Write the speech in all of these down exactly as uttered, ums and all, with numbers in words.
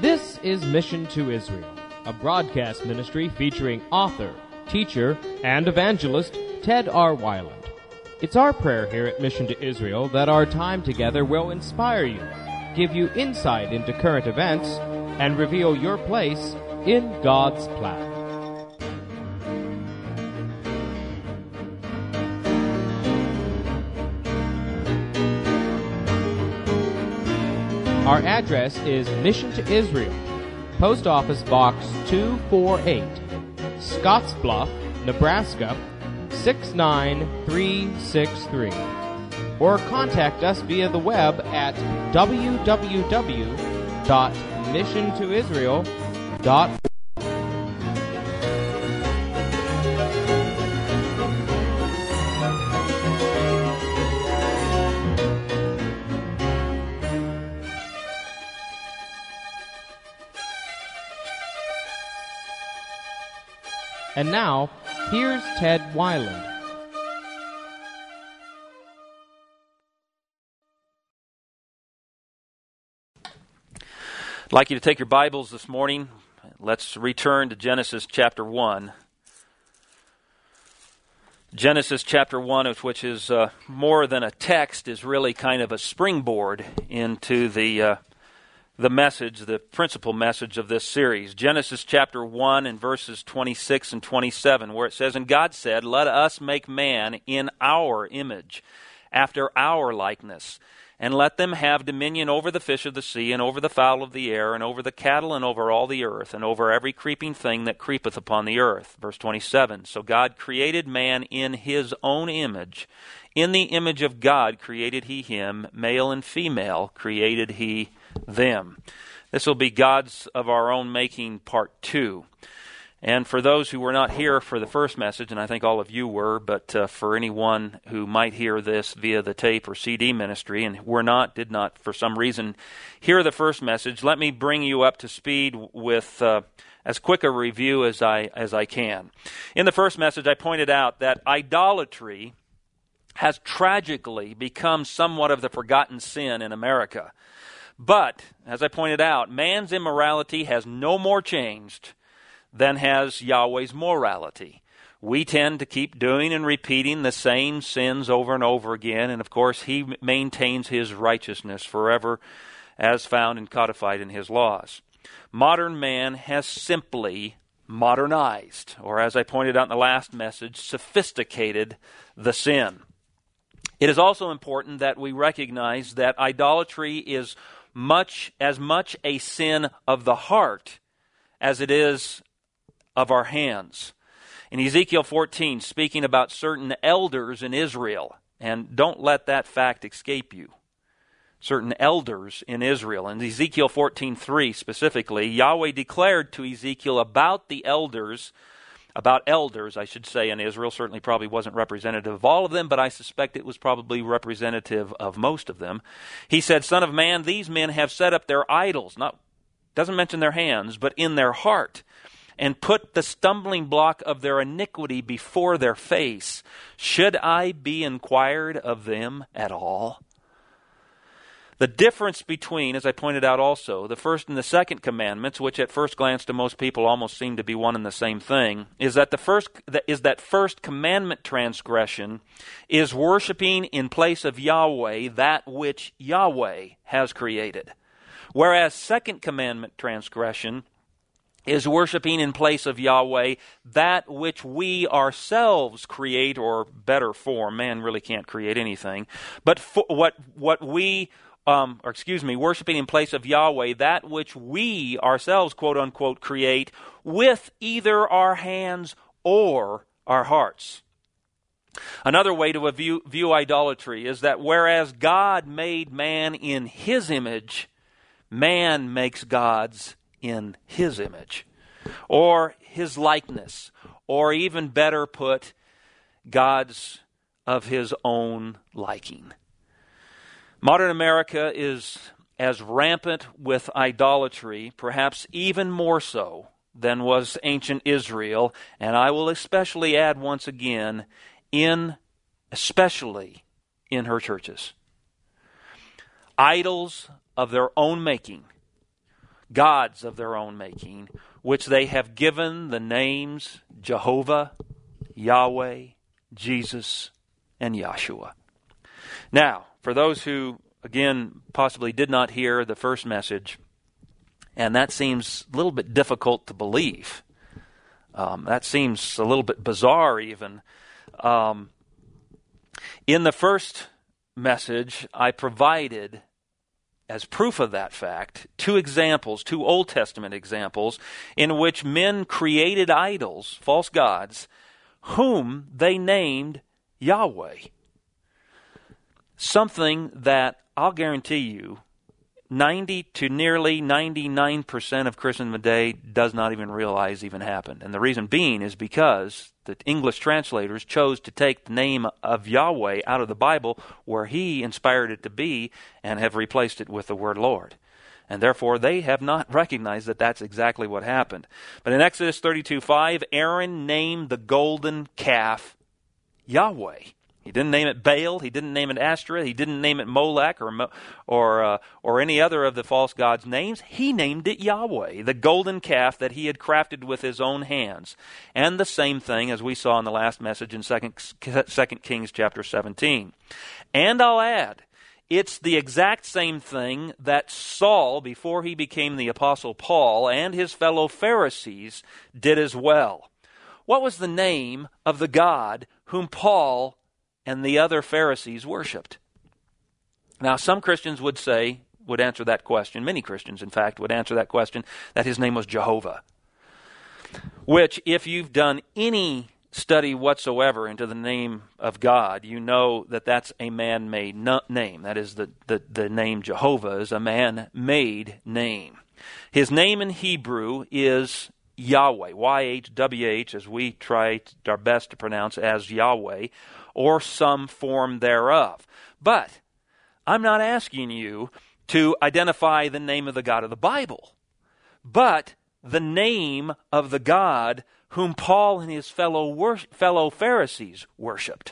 This is Mission to Israel, a broadcast ministry featuring author, teacher, and evangelist Ted R. Weiland. It's our prayer here at Mission to Israel that our time together will inspire you, give you insight into current events, and reveal your place in God's plan. Our address is Mission to Israel, Post Office Box two forty-eight, Scottsbluff, Nebraska six nine three six three. Or contact us via the web at w w w dot mission to israel dot org. And now, here's Ted Weiland. I'd like you to take your Bibles this morning. Let's return to Genesis chapter one. Genesis chapter one, which is uh, more than a text, is really kind of a springboard into the uh, the message, the principal message of this series. Genesis chapter one and verses twenty-six and twenty-seven, where it says, "And God said, Let us make man in our image, after our likeness, and let them have dominion over the fish of the sea, and over the fowl of the air, and over the cattle, and over all the earth, and over every creeping thing that creepeth upon the earth." Verse twenty-seven, "So God created man in his own image. In the image of God created he him, male and female created he them." This will be Gods of Our Own Making Part two. And for those who were not here for the first message, and I think all of you were, but uh, for anyone who might hear this via the tape or C D ministry and were not, did not for some reason hear the first message, let me bring you up to speed with uh, as quick a review as I as I can. In the first message, I pointed out that idolatry has tragically become somewhat of the forgotten sin in America. But, as I pointed out, man's immorality has no more changed than has Yahweh's morality. We tend to keep doing and repeating the same sins over and over again, and of course he maintains his righteousness forever as found and codified in his laws. Modern man has simply modernized, or as I pointed out in the last message, sophisticated the sin. It is also important that we recognize that idolatry is much as much a sin of the heart as it is of our hands. In Ezekiel fourteen, speaking about certain elders in Israel, and don't let that fact escape you, certain elders in Israel. In Ezekiel fourteen three specifically, Yahweh declared to Ezekiel about the elders, about elders, I should say, in Israel. Certainly probably wasn't representative of all of them, but I suspect it was probably representative of most of them. He said, "Son of man, these men have set up their idols," not doesn't mention their hands, but in their heart, "and put the stumbling block of their iniquity before their face. Should I be inquired of them at all?" The difference between, as I pointed out also, the first and the second commandments, which at first glance to most people almost seem to be one and the same thing, is that the first is that first commandment transgression is worshiping in place of Yahweh that which Yahweh has created. Whereas second commandment transgression is worshiping in place of Yahweh that which we ourselves create, or better form, man really can't create anything, but for what what we Um, or excuse me, worshiping in place of Yahweh that which we ourselves, quote unquote, create with either our hands or our hearts. Another way to view, view idolatry is that whereas God made man in his image, man makes gods in his image, or his likeness, or even better put, gods of his own liking. Modern America is as rampant with idolatry, perhaps even more so than was ancient Israel, and I will especially add once again, in especially in her churches. Idols of their own making, gods of their own making, which they have given the names Jehovah, Yahweh, Jesus, and Yahshua. Now, for those who, again, possibly did not hear the first message, and that seems a little bit difficult to believe. Um, that seems a little bit bizarre even. Um, in the first message, I provided, as proof of that fact, two examples, two Old Testament examples, in which men created idols, false gods, whom they named Yahweh. Something that I'll guarantee you, ninety to nearly ninety-nine percent of Christendom today does not even realize even happened. And the reason being is because the English translators chose to take the name of Yahweh out of the Bible where He inspired it to be and have replaced it with the word Lord. And therefore they have not recognized that that's exactly what happened. But in Exodus thirty-two five, Aaron named the golden calf Yahweh. He didn't name it Baal. He didn't name it Ashtoreth. He didn't name it Molech or or uh, or any other of the false gods' names. He named it Yahweh, the golden calf that he had crafted with his own hands. And the same thing as we saw in the last message in Second Kings chapter seventeen. And I'll add, it's the exact same thing that Saul, before he became the Apostle Paul, and his fellow Pharisees did as well. What was the name of the God whom Paul and the other Pharisees worshipped? Now, some Christians would say, would answer that question, many Christians, in fact, would answer that question, that his name was Jehovah. Which, if you've done any study whatsoever into the name of God, you know that that's a man-made no- name. That is, the, the, the name Jehovah is a man-made name. His name in Hebrew is Yahweh, Y H W H, as we try our best to pronounce as Yahweh, or some form thereof. But I'm not asking you to identify the name of the God of the Bible, but the name of the God whom Paul and his fellow wor- fellow Pharisees worshipped.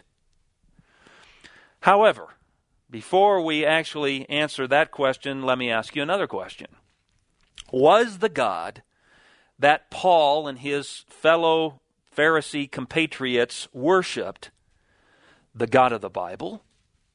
However, before we actually answer that question, let me ask you another question. Was the God that Paul and his fellow Pharisee compatriots worshipped the God of the Bible,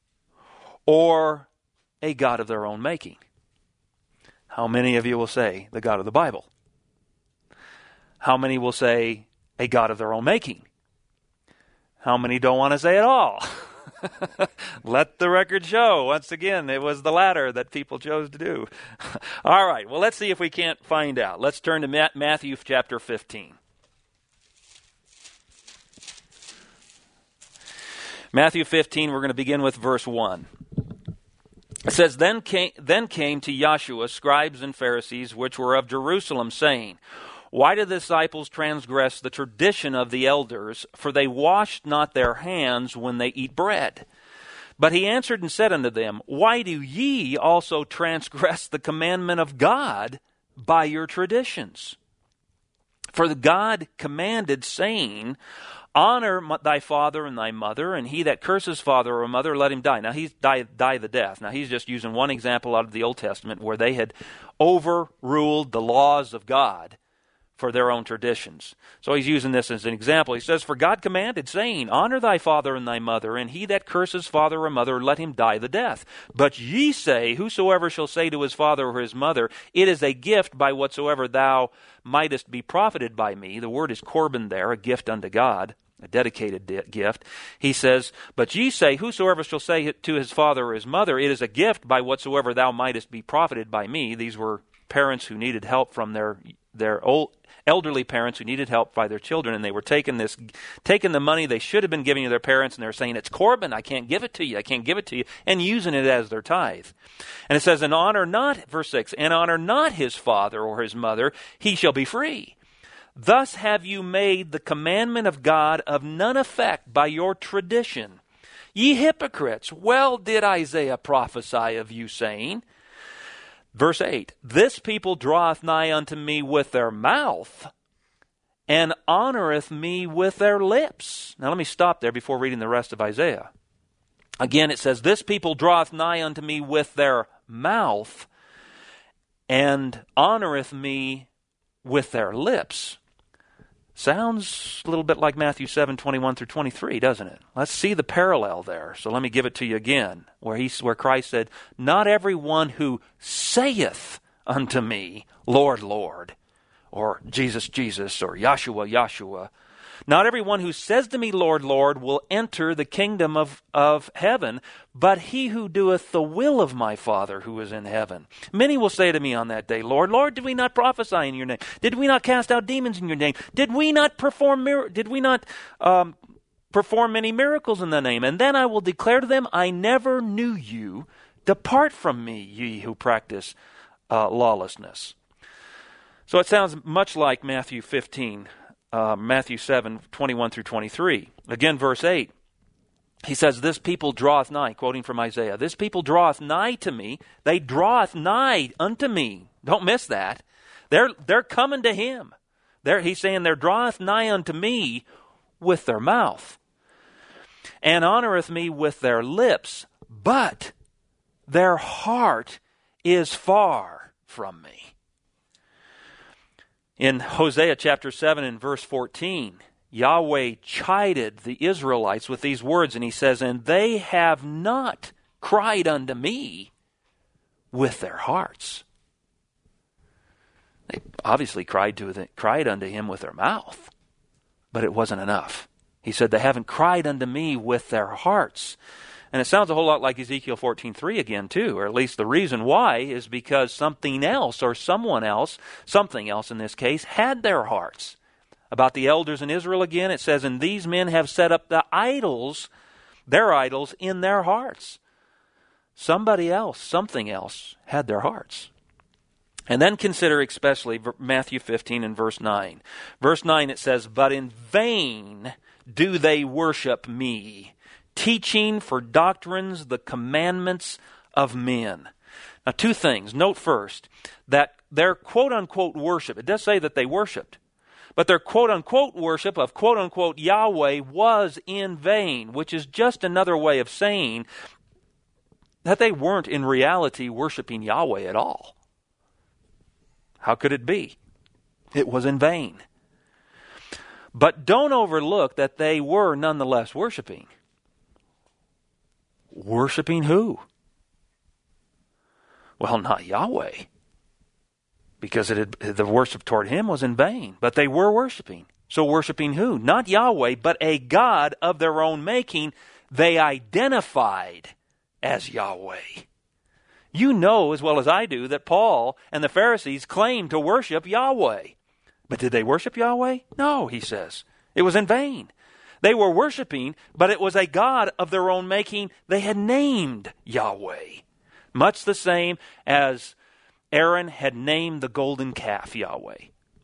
or a God of their own making? How many of you will say the God of the Bible? How many will say a God of their own making? How many don't want to say it all? Let the record show. Once again, it was the latter that people chose to do. All right, well, let's see if we can't find out. Let's turn to Matthew chapter fifteen. Matthew fifteen, we're going to begin with verse one. It says, Then came, then came to Yahshua scribes and Pharisees, which were of Jerusalem, saying, Why do the disciples transgress the tradition of the elders? For they washed not their hands when they eat bread. But he answered and said unto them, Why do ye also transgress the commandment of God by your traditions? For the God commanded, saying, Honor thy father and thy mother, and he that curses father or mother, let him die. Now, he's die, die the death. Now, he's just using one example out of the Old Testament where they had overruled the laws of God for their own traditions. So he's using this as an example. He says, For God commanded, saying, Honor thy father and thy mother, and he that curses father or mother, let him die the death. But ye say, Whosoever shall say to his father or his mother, It is a gift by whatsoever thou mightest be profited by me. The word is korban there, a gift unto God, a dedicated di- gift. He says, But ye say, Whosoever shall say to his father or his mother, It is a gift by whatsoever thou mightest be profited by me. These were parents who needed help from their their old elderly parents who needed help by their children, and they were taking this, taking the money they should have been giving to their parents, and they were saying, It's korban, I can't give it to you, I can't give it to you, and using it as their tithe. And it says, And honor not, verse six, And honor not his father or his mother, he shall be free. Thus have you made the commandment of God of none effect by your tradition. Ye hypocrites, well did Isaiah prophesy of you, saying, Verse eight, This people draweth nigh unto me with their mouth, and honoreth me with their lips. Now let me stop there before reading the rest of Isaiah. Again, it says, This people draweth nigh unto me with their mouth, and honoreth me with their lips. Sounds a little bit like Matthew seven, twenty-one through twenty-three, doesn't it? Let's see the parallel there. So let me give it to you again, where he, where Christ said, "Not everyone who saith unto me, Lord, Lord," or Jesus, Jesus, or Yahshua, Yahshua, "not everyone who says to me, Lord, Lord, will enter the kingdom of, of heaven, but he who doeth the will of my Father who is in heaven. Many will say to me on that day, Lord, Lord, did we not prophesy in your name? Did we not cast out demons in your name? Did we not perform mir- did we not um, perform many miracles in the name? And then I will declare to them, I never knew you. Depart from me, ye who practice uh, lawlessness." So it sounds much like Matthew fifteen. Uh, Matthew seven, twenty-one through twenty-three. Again, verse eight. He says, "This people draweth nigh," quoting from Isaiah. "This people draweth nigh to me. They draweth nigh unto me." Don't miss that. They're, they're coming to him. They're, he's saying, "They're draweth nigh unto me with their mouth, and honoreth me with their lips, but their heart is far from me." In Hosea chapter seven and verse fourteen, Yahweh chided the Israelites with these words, and he says, "And they have not cried unto me with their hearts." They obviously cried to the, cried unto him with their mouth, but it wasn't enough. He said, "They haven't cried unto me with their hearts." And it sounds a whole lot like Ezekiel fourteen three again, too, or at least the reason why is because something else or someone else, something else in this case, had their hearts. About the elders in Israel again, it says, "And these men have set up the idols, their idols, in their hearts." Somebody else, something else, had their hearts. And then consider especially Matthew fifteen and verse nine. Verse nine it says, "But in vain do they worship me, teaching for doctrines the commandments of men." Now, two things. Note first that their quote-unquote worship, it does say that they worshipped, but their quote-unquote worship of quote-unquote Yahweh was in vain, which is just another way of saying that they weren't in reality worshiping Yahweh at all. How could it be? It was in vain. But don't overlook that they were nonetheless worshiping. Worshipping who? Well, not Yahweh, because it had, the worship toward him was in vain. But they were worshiping. So worshiping who? Not Yahweh, but a god of their own making they identified as Yahweh. You know as well as I do that Paul and the Pharisees claimed to worship Yahweh. But did they worship Yahweh? No, he says. It was in vain. They were worshiping, but it was a god of their own making they had named Yahweh. Much the same as Aaron had named the golden calf Yahweh.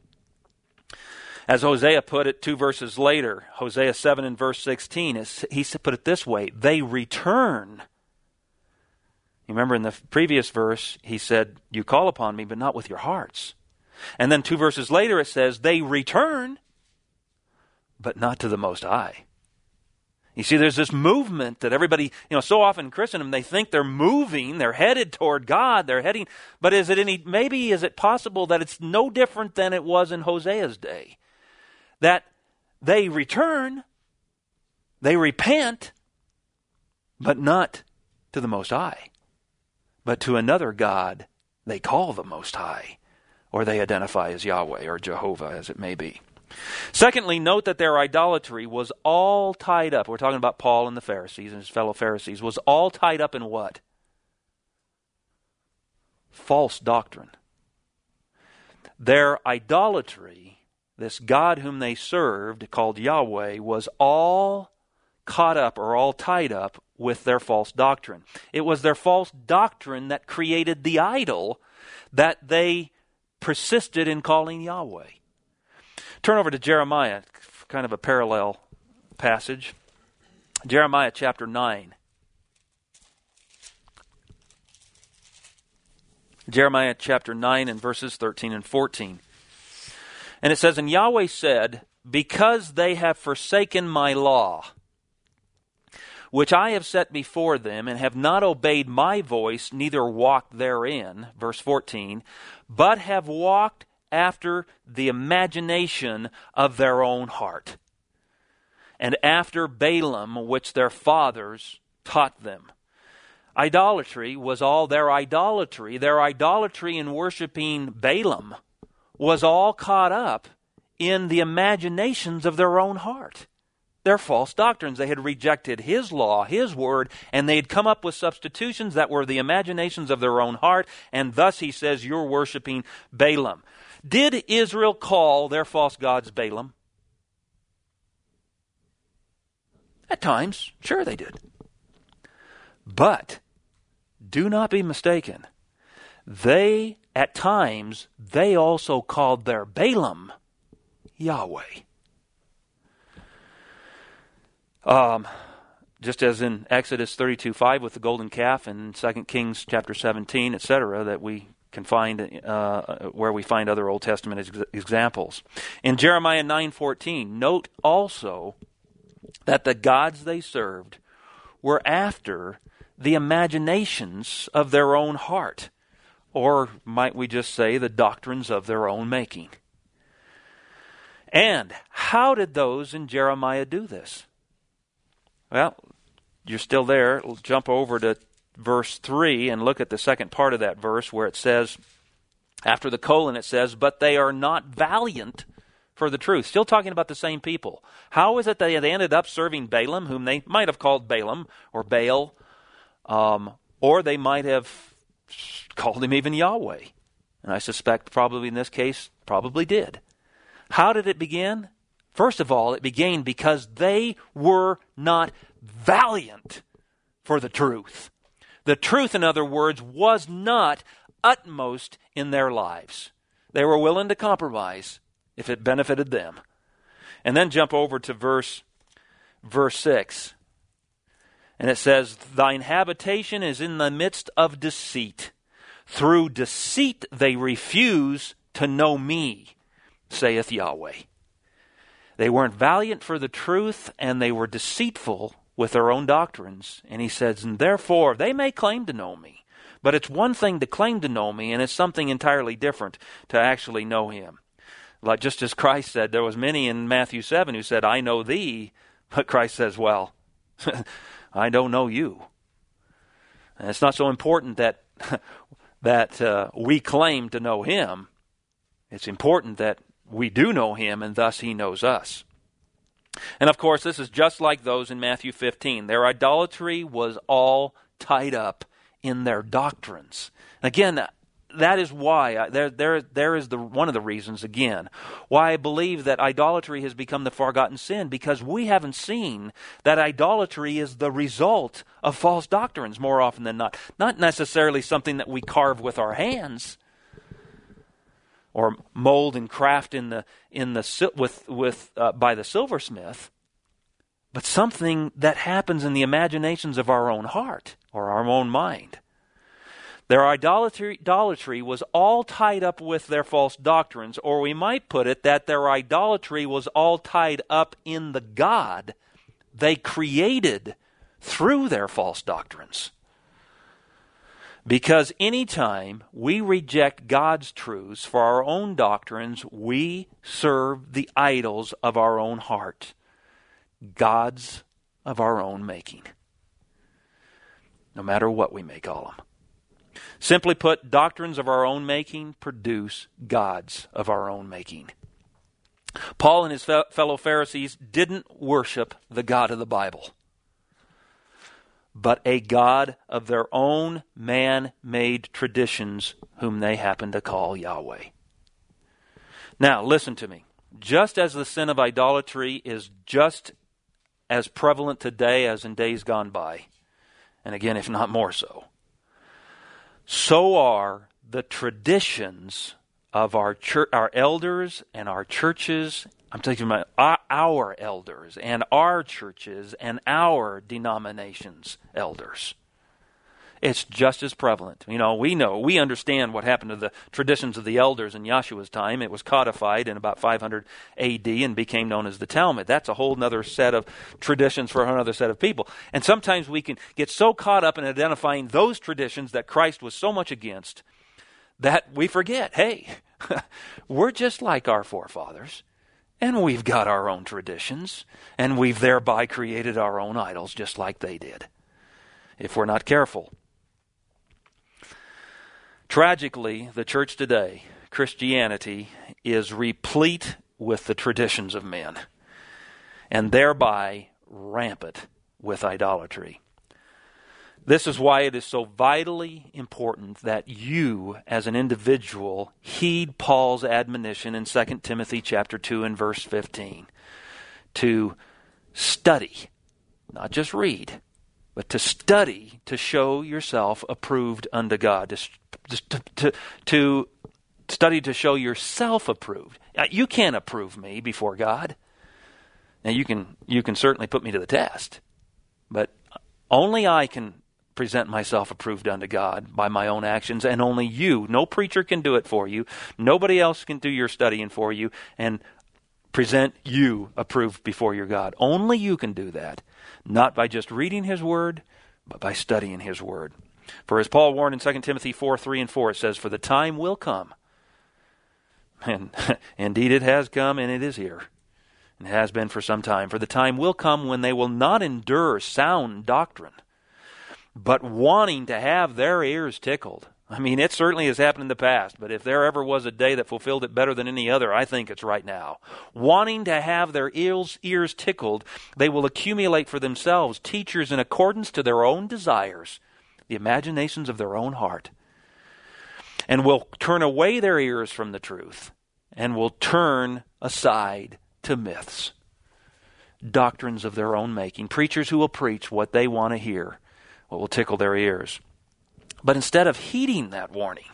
As Hosea put it two verses later, Hosea seven and verse sixteen, he put it this way, "They return." You remember in the previous verse, he said, "You call upon me, but not with your hearts." And then two verses later it says, "They return, but not to the Most High." You see, there's this movement that everybody, you know, so often in Christendom, they think they're moving, they're headed toward God, they're heading, but is it any, maybe is it possible that it's no different than it was in Hosea's day? That they return, they repent, but not to the Most High, but to another God they call the Most High, or they identify as Yahweh or Jehovah, as it may be. Secondly, note that their idolatry was all tied up. We're talking about Paul and the Pharisees and his fellow Pharisees. Was all tied up in what? False doctrine. Their idolatry, this God whom they served, called Yahweh, was all caught up or all tied up with their false doctrine. It was their false doctrine that created the idol that they persisted in calling Yahweh. Turn over to Jeremiah, kind of a parallel passage. Jeremiah chapter nine. Jeremiah chapter nine and verses thirteen and fourteen. And it says, "And Yahweh said, because they have forsaken my law, which I have set before them, and have not obeyed my voice, neither walked therein, verse fourteen, but have walked after the imagination of their own heart, and after Balaam, which their fathers taught them. Idolatry was all their idolatry. Their idolatry in worshiping Balaam was all caught up in the imaginations of their own heart. Their false doctrines. They had rejected His law, His word, and they had come up with substitutions that were the imaginations of their own heart, and thus He says, you're worshiping Balaam. Did Israel call their false gods Balaam? At times, sure they did. But do not be mistaken. They, at times, they also called their Balaam Yahweh. Um, just as in Exodus thirty-two five with the golden calf, and Second Kings chapter seventeen, et cetera, that we can find uh, where we find other Old Testament ex- examples. In Jeremiah nine fourteen, note also that the gods they served were after the imaginations of their own heart, or might we just say the doctrines of their own making. And how did those in Jeremiah do this? Well, you're still there. We'll jump over to verse three and look at the second part of that verse where it says, after the colon it says, but they are not valiant for the truth. Still talking about the same people. How is it that they ended up serving Balaam, whom they might have called Balaam or Baal, um, or they might have called him even Yahweh? And I suspect probably in this case, probably did. How did it begin? First of all, it began because they were not valiant for the truth. The truth, in other words, was not utmost in their lives. They were willing to compromise if it benefited them. And then jump over to verse, verse six. And it says, thine habitation is in the midst of deceit. Through deceit they refuse to know me, saith Yahweh. They weren't valiant for the truth, and they were deceitful with their own doctrines. And he says, and therefore they may claim to know me. But it's one thing to claim to know me, and it's something entirely different to actually know him. Like just as Christ said, there was many in Matthew seven who said, I know thee. But Christ says, well, I don't know you. And it's not so important that, that uh, we claim to know him. It's important that we do know him, and thus he knows us. And of course, this is just like those in Matthew fifteen. Their idolatry was all tied up in their doctrines. Again, that is why, I, there, there, there is the one of the reasons, again, why I believe that idolatry has become the forgotten sin, because we haven't seen that idolatry is the result of false doctrines more often than not. Not necessarily something that we carve with our hands, or mold and craft in the in the with with uh, by the silversmith, but something that happens in the imaginations of our own heart or our own mind. Their idolatry, idolatry was all tied up with their false doctrines, or we might put it that their idolatry was all tied up in the God they created through their false doctrines. Because anytime we reject God's truths for our own doctrines, we serve the idols of our own heart, gods of our own making, no matter what we may call them. Simply put, doctrines of our own making produce gods of our own making. Paul and his fe- fellow Pharisees didn't worship the God of the Bible, but a god of their own man-made traditions, whom they happen to call Yahweh. Now, listen to me. Just as the sin of idolatry is just as prevalent today as in days gone by, and again, if not more so, so are the traditions of our church, our elders and our churches. I'm talking about our elders and our churches and our denominations' elders. It's just as prevalent. You know, we know, we understand what happened to the traditions of the elders in Yahshua's time. It was codified in about five hundred A D and became known as the Talmud. That's a whole other set of traditions for another set of people. And sometimes we can get so caught up in identifying those traditions that Christ was so much against that we forget, hey, we're just like our forefathers. And we've got our own traditions, and we've thereby created our own idols just like they did, if we're not careful. Tragically, the church today, Christianity, is replete with the traditions of men, and thereby rampant with idolatry. This is why it is so vitally important that you, as an individual, heed Paul's admonition in Second Timothy chapter two and verse fifteen, to study, not just read, but to study to show yourself approved unto God, to, to, to, to study to show yourself approved. Now, you can't approve me before God. Now, you can you can certainly put me to the test, but only I can present myself approved unto God by my own actions, and only you. No preacher can do it for you. Nobody else can do your studying for you and present you approved before your God. Only you can do that, not by just reading His Word, but by studying His Word. For as Paul warned in Second Timothy four, three and four, it says, "For the time will come," and indeed it has come, and it is here, and has been for some time, "for the time will come when they will not endure sound doctrine, but wanting to have their ears tickled." I mean, it certainly has happened in the past, but if there ever was a day that fulfilled it better than any other, I think it's right now. Wanting to have their ears, ears tickled, they will accumulate for themselves teachers in accordance to their own desires, the imaginations of their own heart, and will turn away their ears from the truth, and will turn aside to myths, doctrines of their own making, preachers who will preach what they want to hear, what will tickle their ears. But instead of heeding that warning,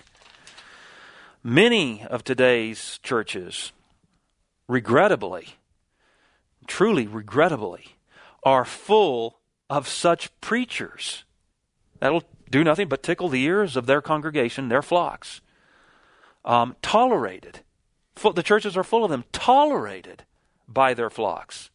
many of today's churches, regrettably, truly regrettably, are full of such preachers that'll do nothing but tickle the ears of their congregation, their flocks. Um, tolerated. Full, the churches are full of them, tolerated by their flocks.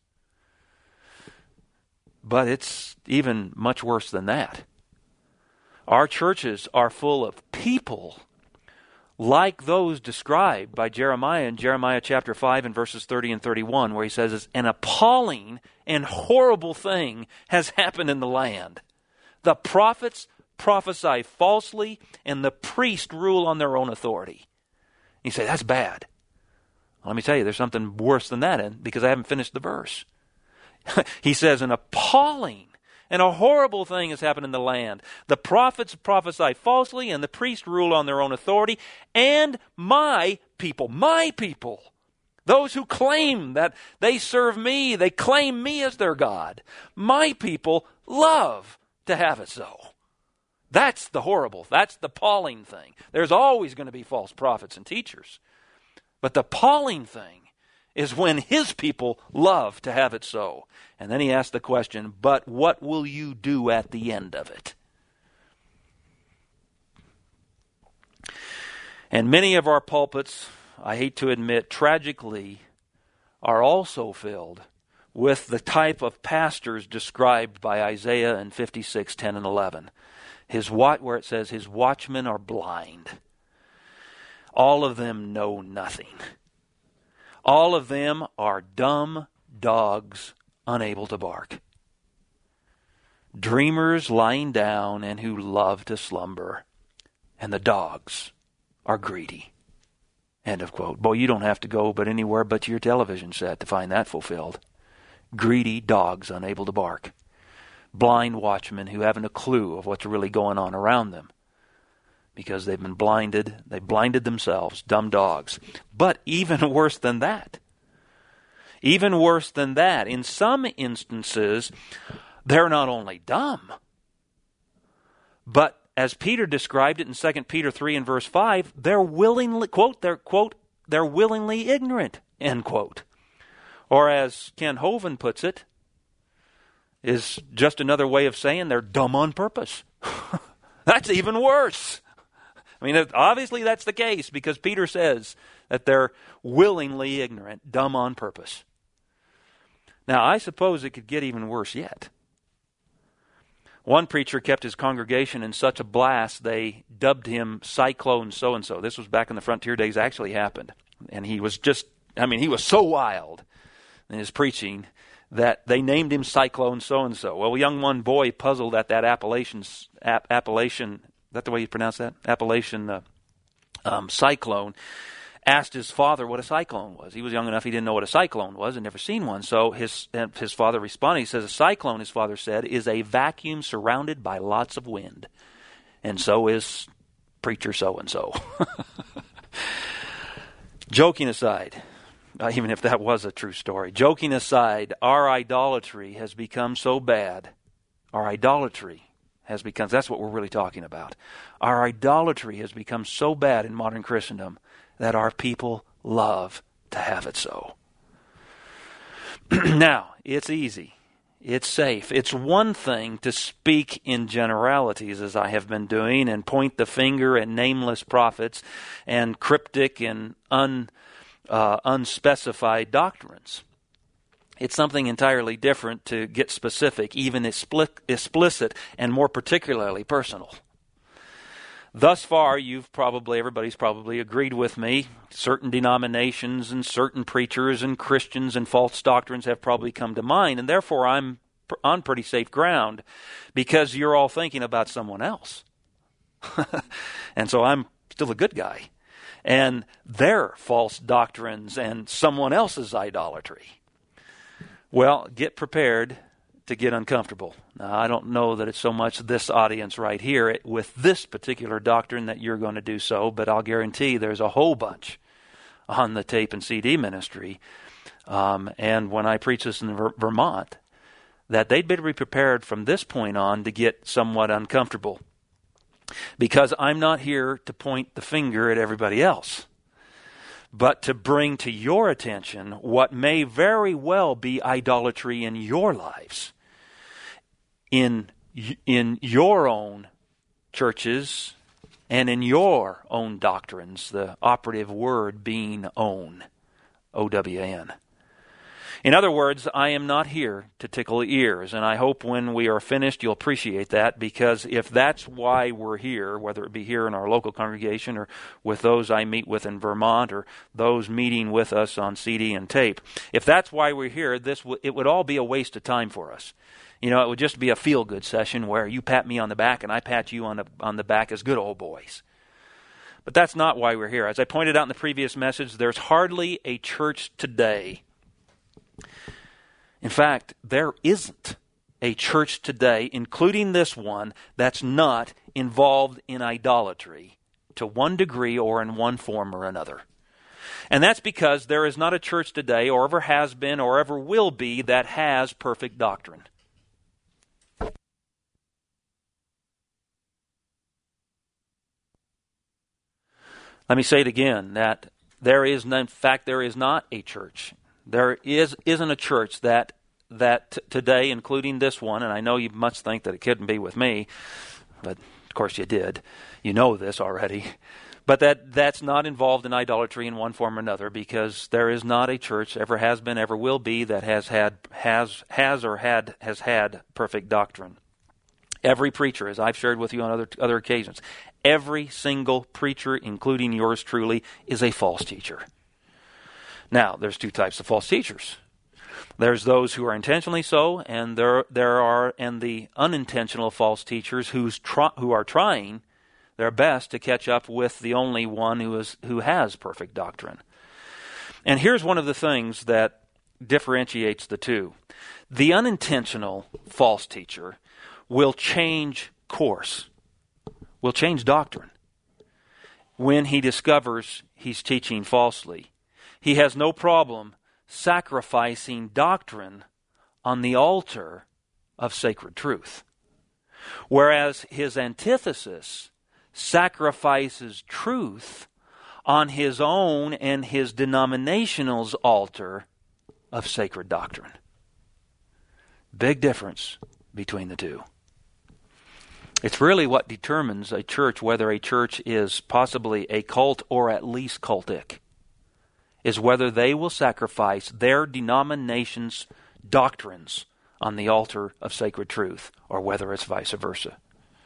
But it's even much worse than that. Our churches are full of people like those described by Jeremiah in Jeremiah chapter five and verses thirty and thirty-one, where he says, "An appalling and horrible thing has happened in the land. The prophets prophesy falsely, and the priests rule on their own authority." You say, that's bad. Well, let me tell you, there's something worse than that, in, because I haven't finished the verse. He says, "An appalling and a horrible thing has happened in the land. The prophets prophesy falsely, and the priests rule on their own authority. And my people, my people, those who claim that they serve me, they claim me as their God, my people love to have it so." That's the horrible, that's the appalling thing. There's always going to be false prophets and teachers. But the appalling thing is when His people love to have it so. And then he asks the question, but what will you do at the end of it? And many of our pulpits, I hate to admit, tragically, are also filled with the type of pastors described by Isaiah in fifty-six, ten and eleven. His watch, where it says, "His watchmen are blind. All of them know nothing. All of them are dumb dogs, unable to bark. Dreamers lying down and who love to slumber. And the dogs are greedy." End of quote. Boy, you don't have to go but anywhere but to your television set to find that fulfilled. Greedy dogs unable to bark. Blind watchmen who haven't a clue of what's really going on around them, because they've been blinded. They blinded themselves. Dumb dogs. But even worse than that, even worse than that, in some instances, they're not only dumb, but as Peter described it in Second Peter three and verse five, they're willingly, quote, they're, quote, they're willingly ignorant, end quote. Or as Ken Hovind puts it, is just another way of saying they're dumb on purpose. That's even worse. I mean, obviously that's the case because Peter says that they're willingly ignorant, dumb on purpose. Now, I suppose it could get even worse yet. One preacher kept his congregation in such a blast, they dubbed him Cyclone so-and-so. This was back in the frontier days, actually happened. And he was just, I mean, he was so wild in his preaching that they named him Cyclone so-and-so. Well, a young one boy puzzled at that appellation, app, appellation, is that the way you pronounce that? Appellation uh, um, cyclone. Asked his father what a cyclone was. He was young enough he didn't know what a cyclone was and never seen one. So his his father responded. He says, a cyclone, his father said, is a vacuum surrounded by lots of wind. And so is preacher so-and-so. Joking aside, uh, even if that was a true story, joking aside, our idolatry has become so bad. Our idolatry has become, that's what we're really talking about. Our idolatry has become so bad in modern Christendom that our people love to have it so. Now, it's easy. It's safe. It's one thing to speak in generalities, as I have been doing, and point the finger at nameless prophets and cryptic and un, uh, unspecified doctrines. It's something entirely different to get specific, even explicit, and more particularly personal. Thus far, you've probably, everybody's probably agreed with me. Certain denominations and certain preachers and Christians and false doctrines have probably come to mind, and therefore I'm on pretty safe ground because you're all thinking about someone else. And so I'm still a good guy. And their false doctrines and someone else's idolatry. Well, get prepared to get uncomfortable. Now, I don't know that it's so much this audience right here it, with this particular doctrine that you're going to do so, but I'll guarantee there's a whole bunch on the tape and C D ministry. Um, and when I preach this in Ver- Vermont, that they'd better be prepared from this point on to get somewhat uncomfortable. Because I'm not here to point the finger at everybody else, but to bring to your attention what may very well be idolatry in your lives. In in your own churches and in your own doctrines, the operative word being own, O W A N. In other words, I am not here to tickle ears, and I hope when we are finished you'll appreciate that, because if that's why we're here, whether it be here in our local congregation or with those I meet with in Vermont or those meeting with us on C D and tape, if that's why we're here, this w- it would all be a waste of time for us. You know, it would just be a feel-good session where you pat me on the back and I pat you on the on the back as good old boys. But that's not why we're here. As I pointed out in the previous message, there's hardly a church today. In fact, there isn't a church today, including this one, that's not involved in idolatry to one degree or in one form or another. And that's because there is not a church today, or ever has been, or ever will be, that has perfect doctrine. Let me say it again, that there is, in fact, there is not a church. There is, isn't a church that that t- today, including this one, and I know you must think that it couldn't be with me, but of course you did. You know this already. But that that's not involved in idolatry in one form or another, because there is not a church, ever has been, ever will be, that has had has has or had has had perfect doctrine. Every preacher, as I've shared with you on other other occasions, every single preacher, including yours truly, is a false teacher. Now, there's two types of false teachers. There's those who are intentionally so, and there there are and the unintentional false teachers who's try, who are trying their best to catch up with the only one who is who has perfect doctrine. And here's one of the things that differentiates the two. The unintentional false teacher will change course, will change doctrine when he discovers he's teaching falsely. He has no problem sacrificing doctrine on the altar of sacred truth. Whereas his antithesis sacrifices truth on his own and his denominational's altar of sacred doctrine. Big difference between the two. It's really what determines a church, whether a church is possibly a cult or at least cultic, is whether they will sacrifice their denomination's doctrines on the altar of sacred truth, or whether it's vice versa.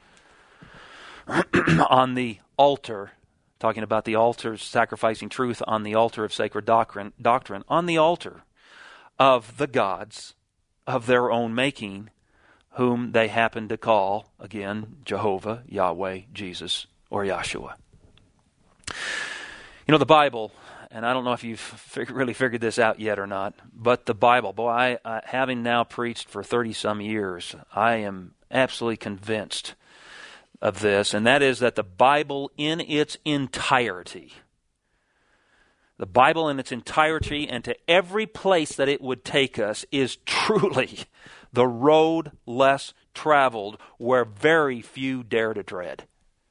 On the altar, talking about the altars sacrificing truth on the altar of sacred doctrine, doctrine, on the altar of the gods of their own making, whom they happen to call, again, Jehovah, Yahweh, Jesus, or Yahshua. You know, the Bible, and I don't know if you've fig- really figured this out yet or not, but the Bible, boy, I, I, having now preached for thirty-some years, I am absolutely convinced of this, and that is that the Bible in its entirety, the Bible in its entirety and to every place that it would take us is truly the road less traveled where very few dare to tread.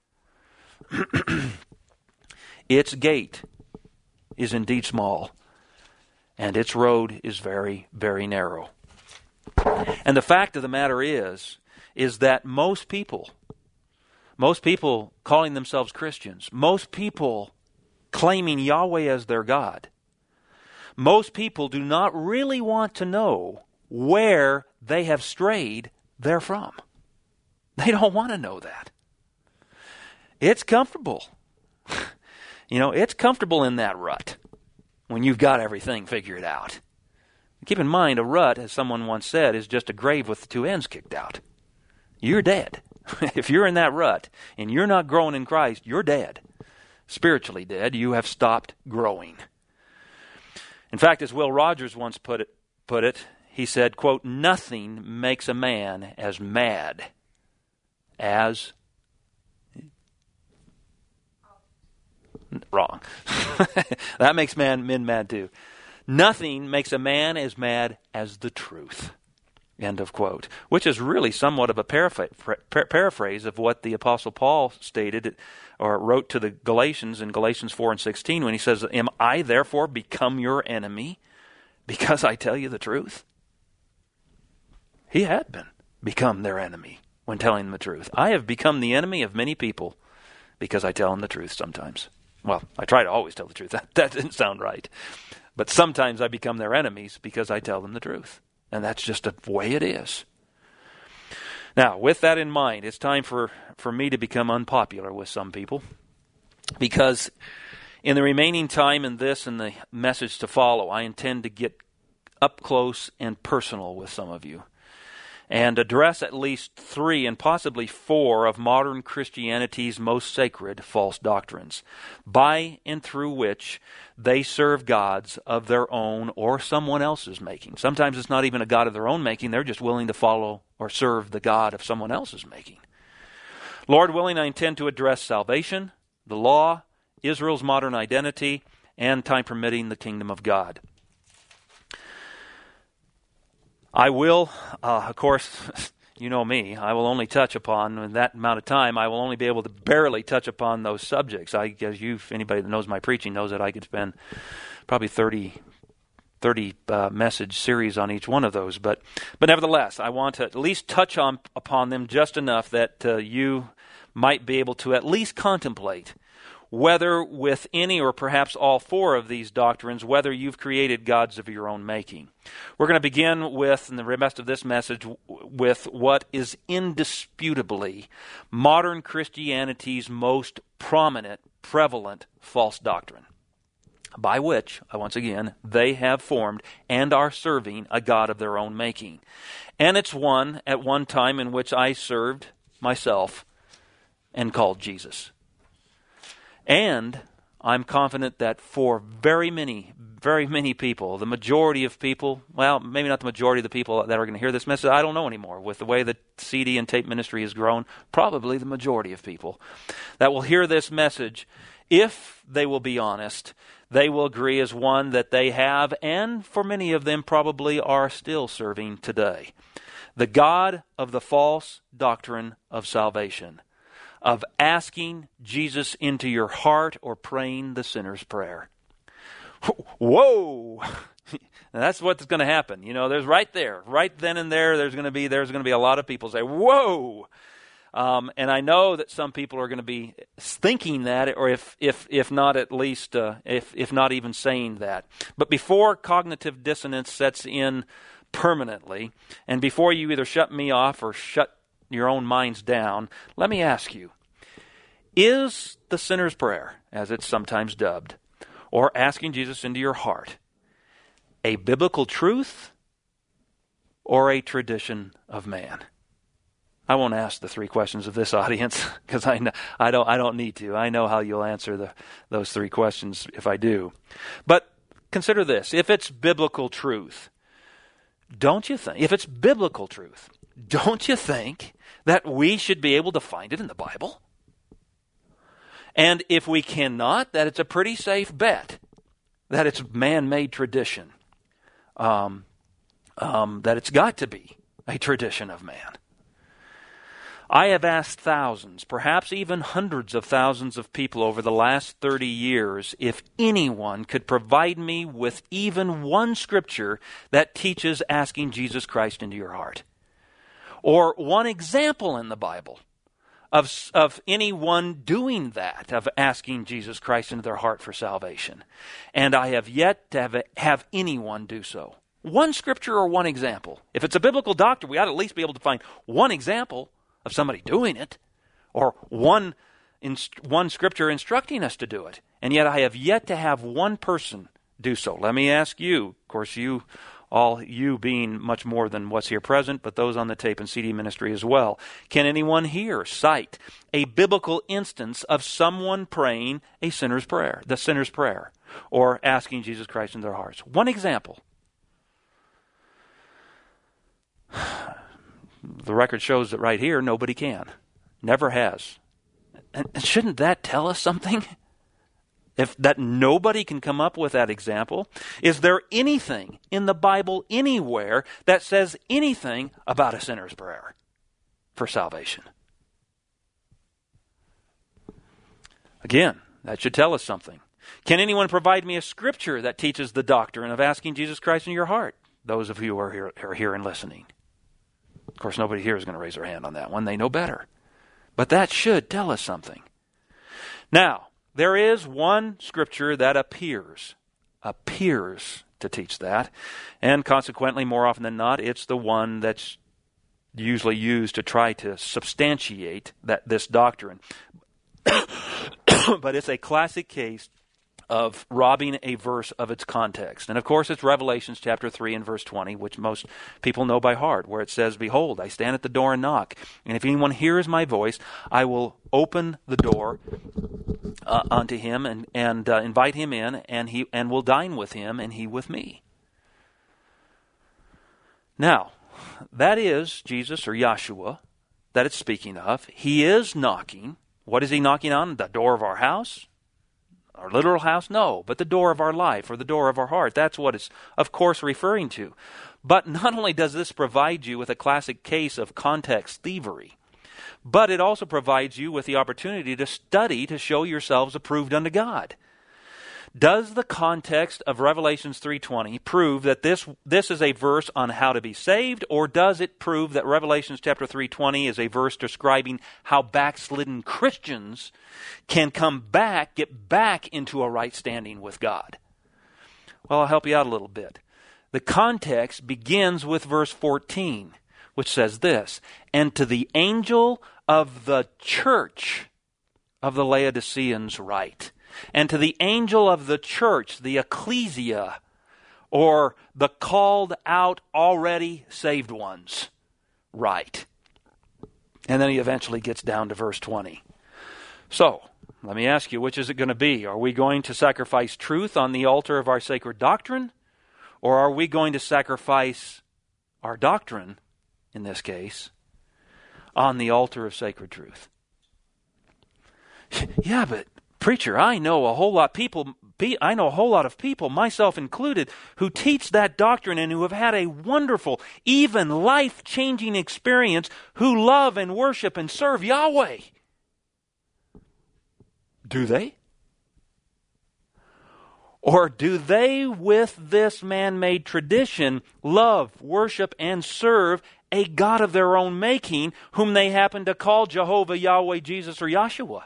Its gate is indeed small, and its road is very, very narrow. And the fact of the matter is, is that most people, most people calling themselves Christians, most people claiming Yahweh as their God, most people do not really want to know where they have strayed therefrom. They don't want to know that. It's comfortable. You know, it's comfortable in that rut when you've got everything figured out. Keep in mind, a rut, as someone once said, is just a grave with the two ends kicked out. You're dead. If you're in that rut and you're not growing in Christ, you're dead. Spiritually dead. You have stopped growing. In fact, as Will Rogers once put it, put it, he said, quote, "Nothing makes a man as mad as..." Wrong. That makes man, men mad too. "Nothing makes a man as mad as the truth." End of quote. Which is really somewhat of a paraphr- par- paraphrase of what the Apostle Paul stated or wrote to the Galatians in Galatians four and sixteen when he says, "Am I therefore become your enemy because I tell you the truth?" He had been become their enemy when telling them the truth. I have become the enemy of many people because I tell them the truth sometimes. Well, I try to always tell the truth. That, that didn't sound right. But sometimes I become their enemies because I tell them the truth. And that's just the way it is. Now, with that in mind, it's time for, for me to become unpopular with some people. Because in the remaining time in this and the message to follow, I intend to get up close and personal with some of you and address at least three and possibly four of modern Christianity's most sacred false doctrines, by and through which they serve gods of their own or someone else's making. Sometimes it's not even a god of their own making. They're just willing to follow or serve the god of someone else's making. Lord willing, I intend to address salvation, the law, Israel's modern identity, and, time permitting, the kingdom of God. I will, uh, of course, you know me, I will only touch upon, in that amount of time, I will only be able to barely touch upon those subjects. I guess you, anybody that knows my preaching knows that I could spend probably thirty, thirty uh, message series on each one of those. But but nevertheless, I want to at least touch on upon them just enough that uh, you might be able to at least contemplate whether with any or perhaps all four of these doctrines, whether you've created gods of your own making. We're going to begin with, in the rest of this message, with what is indisputably modern Christianity's most prominent, prevalent false doctrine, by which, once again, they have formed and are serving a god of their own making. And it's one at one time in which I served myself and called Jesus. And I'm confident that for very many, very many people, the majority of people, well, maybe not the majority of the people that are going to hear this message, I don't know anymore. With the way that C D and tape ministry has grown, probably the majority of people that will hear this message, if they will be honest, they will agree as one that they have, and for many of them probably are still serving today. The God of the false doctrine of salvation, of asking Jesus into your heart or praying the sinner's prayer. Whoa! That's what's going to happen. You know, there's right there, right then and there, there's going to be there's going to be a lot of people say, "Whoa! Um, and I know that some people are going to be thinking that, or if if if not at least uh, if if not even saying that. But before cognitive dissonance sets in permanently, and before you either shut me off or shut your own minds down, let me ask you: is the sinner's prayer, as it's sometimes dubbed, or asking Jesus into your heart, a biblical truth or a tradition of man? I won't ask the three questions of this audience because I know, I don't I don't need to. I know how you'll answer the, those three questions if I do. But consider this: if it's biblical truth, don't you think? If it's biblical truth, don't you think that we should be able to find it in the Bible? And if we cannot, that it's a pretty safe bet that it's man-made tradition. Um, um, that it's got to be a tradition of man. I have asked thousands, perhaps even hundreds of thousands of people over the last thirty years if anyone could provide me with even one scripture that teaches asking Jesus Christ into your heart, or one example in the Bible of, of anyone doing that, of asking Jesus Christ into their heart for salvation. And I have yet to have, have anyone do so. One scripture or one example. If it's a biblical doctrine, we ought to at least be able to find one example of somebody doing it, or one inst- one scripture instructing us to do it. And yet I have yet to have one person do so. Let me ask you, of course you, all you being much more than what's here present, but those on the tape and C D ministry as well. Can anyone here cite a biblical instance of someone praying a sinner's prayer, the sinner's prayer, or asking Jesus Christ in their hearts? One example. The record shows that right here, nobody can. Never has. And shouldn't that tell us something? If that nobody can come up with that example, is there anything in the Bible anywhere that says anything about a sinner's prayer for salvation? Again, that should tell us something. Can anyone provide me a scripture that teaches the doctrine of asking Jesus Christ in your heart? Those of you who are here, are here and listening. Of course, nobody here is going to raise their hand on that one. They know better. But that should tell us something. Now, there is one scripture that appears, appears to teach that. And consequently, more often than not, it's the one that's usually used to try to substantiate that this doctrine. But it's a classic case of robbing a verse of its context. And of course, it's Revelations chapter three and verse twenty, which most people know by heart, where it says, "Behold, I stand at the door and knock, and if anyone hears my voice, I will open the door uh, unto him and, and uh, invite him in, and he and will dine with him, and he with me." Now, that is Jesus or Yahshua that it's speaking of. He is knocking. What is he knocking on? The door of our house? Our literal house? No, but the door of our life or the door of our heart. That's what it's, of course, referring to. But not only does this provide you with a classic case of context thievery, but it also provides you with the opportunity to study to show yourselves approved unto God. Does the context of Revelations three twenty prove that this this is a verse on how to be saved, or does it prove that Revelations chapter three twenty is a verse describing how backslidden Christians can come back, get back into a right standing with God? Well, I'll help you out a little bit. The context begins with verse fourteen, which says this: "And to the angel of the church of the Laodiceans write." And to the angel of the church, the ecclesia, or the called out, already saved ones, write. And then he eventually gets down to verse twenty. So, let me ask you, which is it going to be? Are we going to sacrifice truth on the altar of our sacred doctrine? Or are we going to sacrifice our doctrine, in this case, on the altar of sacred truth? Yeah, but preacher, I know a whole lot people. I know a whole lot of people, myself included, who teach that doctrine and who have had a wonderful, even life-changing experience, who love and worship and serve Yahweh. Do they? Or do they, with this man-made tradition, love, worship, and serve a God of their own making, whom they happen to call Jehovah, Yahweh, Jesus, or Yahshua?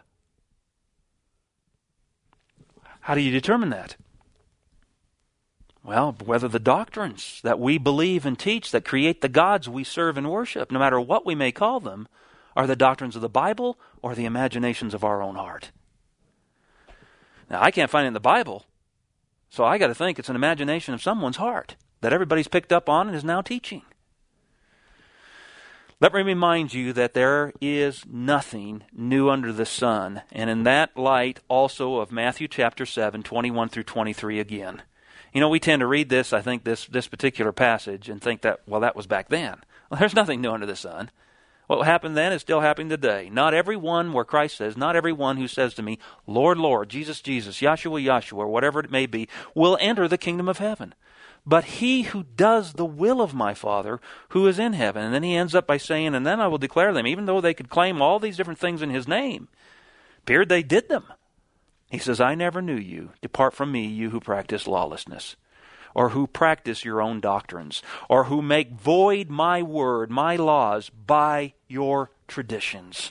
How do you determine that? Well, whether the doctrines that we believe and teach that create the gods we serve and worship, no matter what we may call them, are the doctrines of the Bible or the imaginations of our own heart. Now, I can't find it in the Bible, so I got to think it's an imagination of someone's heart that everybody's picked up on and is now teaching. Let me remind you that there is nothing new under the sun, and in that light also of Matthew chapter seven, twenty-one through twenty-three again. You know, we tend to read this, I think, this, this particular passage and think that, well, that was back then. Well, there's nothing new under the sun. What happened then is still happening today. Not everyone, where Christ says, not everyone who says to me, Lord, Lord, Jesus, Jesus, Yahshua, Yahshua, or whatever it may be, will enter the kingdom of heaven. But he who does the will of my Father who is in heaven. And then he ends up by saying, and then I will declare them, even though they could claim all these different things in his name, appeared they did them. He says, I never knew you. Depart from me, you who practice lawlessness, or who practice your own doctrines, or who make void my word, my laws, by your traditions.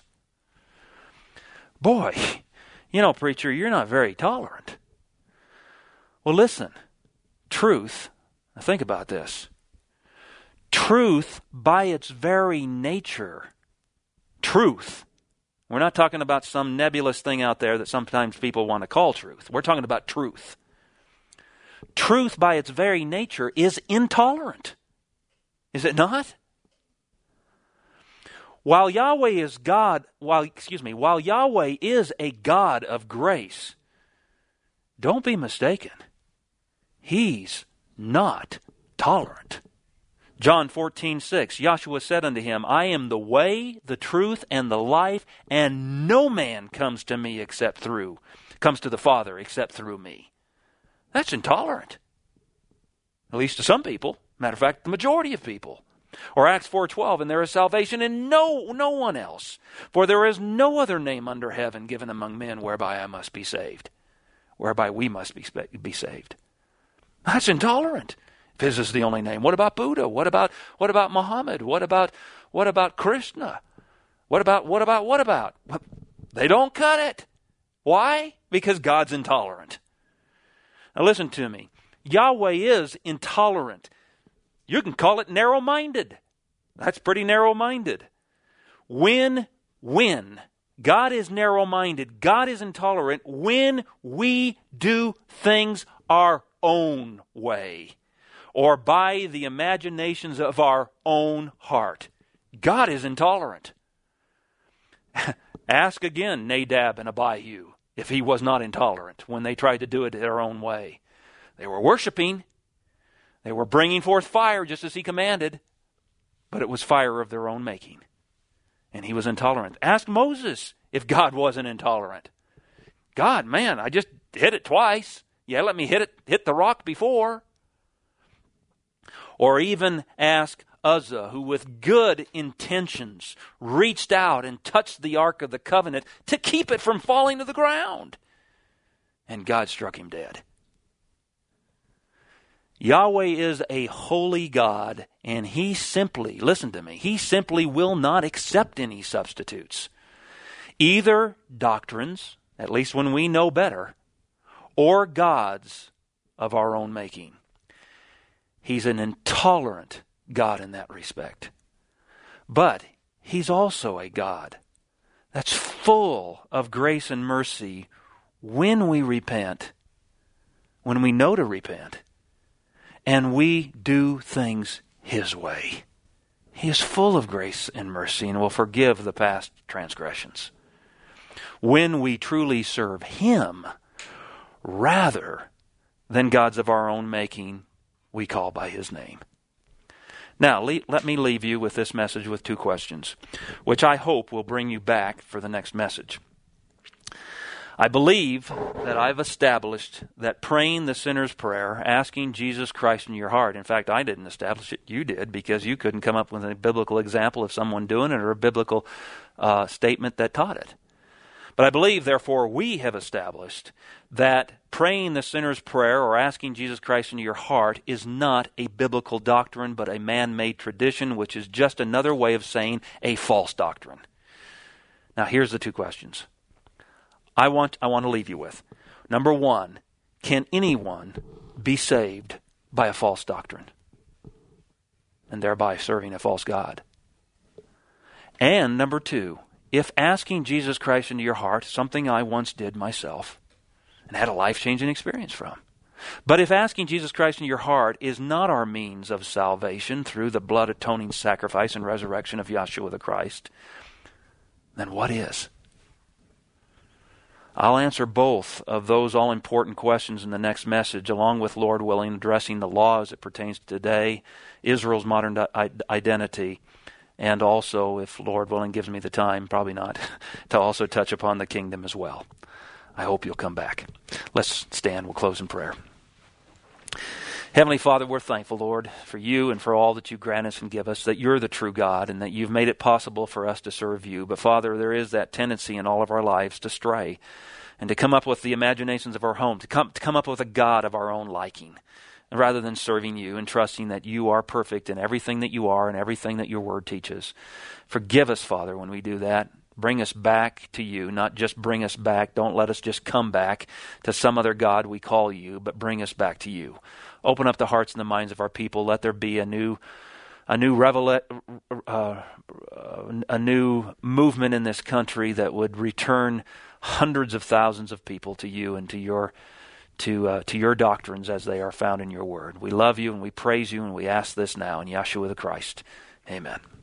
Boy, you know, preacher, you're not very tolerant. Well, listen, truth, now think about this. Truth, by its very nature, truth, we're not talking about some nebulous thing out there that sometimes people want to call truth. We're talking about truth. Truth, by its very nature, is intolerant. Is it not? While Yahweh is God, while excuse me, while Yahweh is a God of grace, don't be mistaken. He's not tolerant. John fourteen six, Yahshua said unto him, I am the way, the truth, and the life, and no man comes to me except through, comes to the Father except through me. That's intolerant. At least to some people. Matter of fact, the majority of people. Or Acts four twelve, and there is salvation in no, no one else. For there is no other name under heaven given among men whereby I must be saved. Whereby we must be, be saved. That's intolerant. If his is the only name. What about Buddha? What about what about Muhammad? What about what about Krishna? What about what about what about? They don't cut it. Why? Because God's intolerant. Now listen to me. Yahweh is intolerant. You can call it narrow-minded. That's pretty narrow-minded. When, when God is narrow-minded, God is intolerant when we do things our own way or by the imaginations of our own heart. God is intolerant. Ask again Nadab and Abihu if he was not intolerant when they tried to do it their own way. They were worshiping. They were bringing forth fire just as he commanded, but it was fire of their own making. And he was intolerant. Ask Moses if God wasn't intolerant. God, man, I just hit it twice. Yeah, let me hit it, hit the rock before. Or even ask Uzzah, who with good intentions reached out and touched the Ark of the Covenant to keep it from falling to the ground. And God struck him dead. Yahweh is a holy God, and He simply, listen to me, He simply will not accept any substitutes. Either doctrines, at least when we know better, or gods of our own making. He's an intolerant God in that respect. But He's also a God that's full of grace and mercy when we repent, when we know to repent, and we do things His way. He is full of grace and mercy and will forgive the past transgressions. When we truly serve Him, rather than gods of our own making, we call by His name. Now, le- let me leave you with this message with two questions, which I hope will bring you back for the next message. I believe that I've established that praying the sinner's prayer, asking Jesus Christ in your heart, in fact, I didn't establish it, you did, because you couldn't come up with a biblical example of someone doing it or a biblical uh, statement that taught it. But I believe, therefore, we have established that praying the sinner's prayer or asking Jesus Christ into your heart is not a biblical doctrine, but a man-made tradition, which is just another way of saying a false doctrine. Now, here's the two questions I want, I want to leave you with. Number one, can anyone be saved by a false doctrine and thereby serving a false God? And number two, if asking Jesus Christ into your heart, something I once did myself and had a life-changing experience from, but if asking Jesus Christ into your heart is not our means of salvation through the blood-atoning sacrifice and resurrection of Yahshua the Christ, then what is? I'll answer both of those all-important questions in the next message, along with, Lord willing, addressing the law as it pertains to today, Israel's modern di- identity, and also, if Lord willing gives me the time, probably not, to also touch upon the kingdom as well. I hope you'll come back. Let's stand. We'll close in prayer. Heavenly Father, we're thankful, Lord, for you and for all that you grant us and give us, that you're the true God and that you've made it possible for us to serve you. But Father, there is that tendency in all of our lives to stray and to come up with the imaginations of our home, to come, to come up with a God of our own liking, rather than serving you and trusting that you are perfect in everything that you are and everything that your word teaches. Forgive us, Father, when we do that. Bring us back to you, not just bring us back. Don't let us just come back to some other God we call you, but bring us back to you. Open up the hearts and the minds of our people. Let there be a new a new revela- uh, a new movement in this country that would return hundreds of thousands of people to you and to your to uh, to your doctrines as they are found in your word. We love you and we praise you and we ask this now in Yahshua the Christ. Amen.